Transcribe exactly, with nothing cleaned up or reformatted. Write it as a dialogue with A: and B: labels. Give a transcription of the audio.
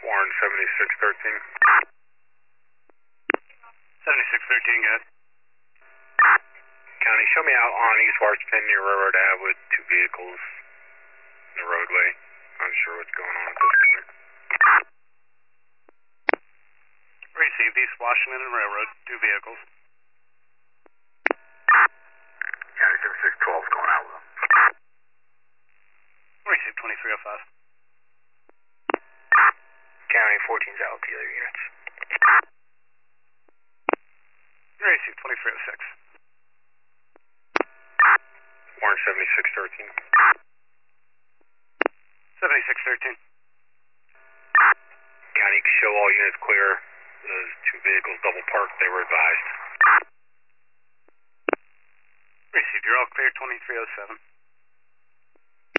A: Warren seventy-six thirteen.
B: seventy-six thirteen, good.
A: County, show me out on East Washington near Railroad Ave with two vehicles in the roadway. Unsure what's going on at this point.
B: Received East Washington and Railroad, two vehicles.
A: County seventy-six twelve is going out with them.
B: Received twenty-three oh five.
A: County fourteen's out with the other units.
B: Received twenty-three oh six.
A: Warren seventy-six thirteen.
B: seventy-six thirteen.
A: County, show all units clear. Those two vehicles double parked, they were advised.
B: Received, you're all clear, twenty-three oh seven.